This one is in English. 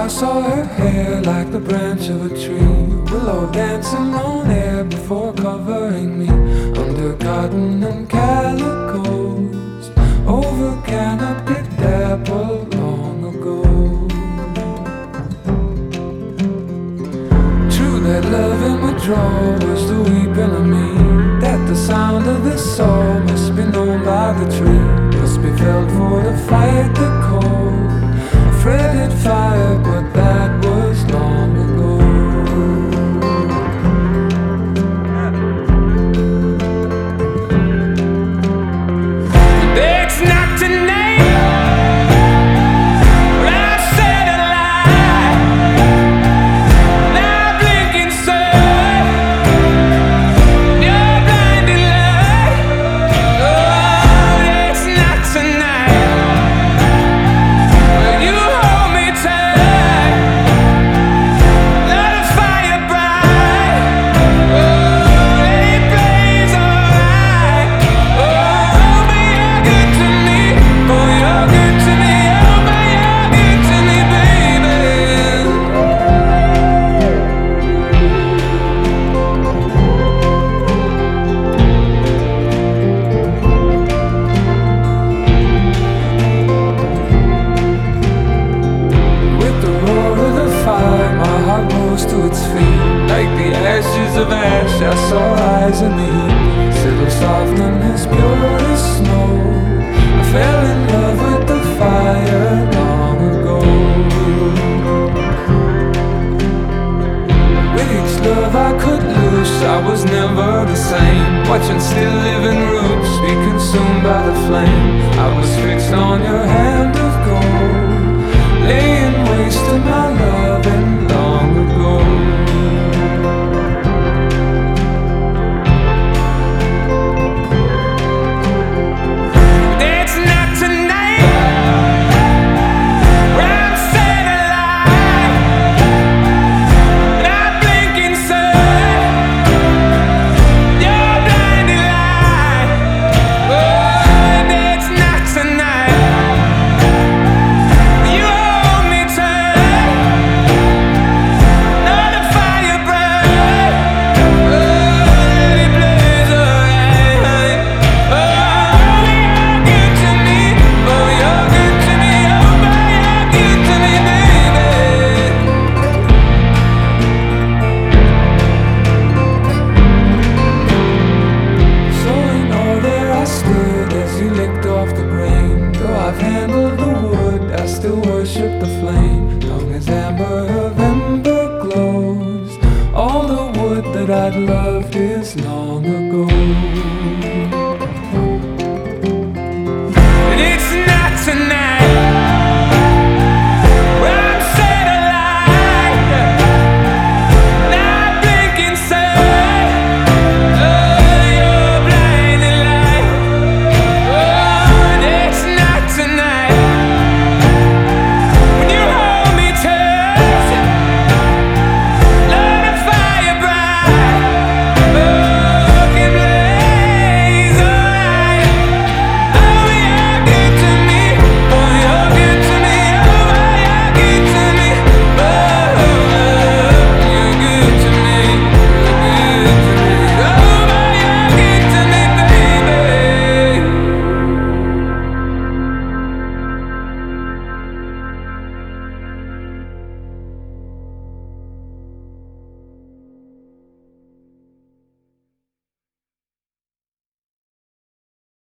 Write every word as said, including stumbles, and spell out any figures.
I saw her hair like the branch of a tree, willow dancing on air before covering me, under cotton and calicos, over canopied dapple long ago. True that love in withdrawal was the weeping of me, that the sound of this soul must be known by the tree, must be felt for to fight the cold. A fretted fire, but that was long ago. It's not tonight, but I said a lie. Now blinking sun, your blinding light. Oh, it's not tonight. Will you hold me tight? Let a fire bright. Oh, let it blaze alright. Oh, but you're good to me. Oh, you're good to me. Oh, but you're good to me, baby. With the roar of the fire, my heart rose to its feet. Like the ashes of ash, I saw eyes in the heat, settle soft and as pure as snow. I fell in love with the fire long ago. With each love I could lose, I was never the same. Watching still living roots be consumed by the flame. I was fixed on your hand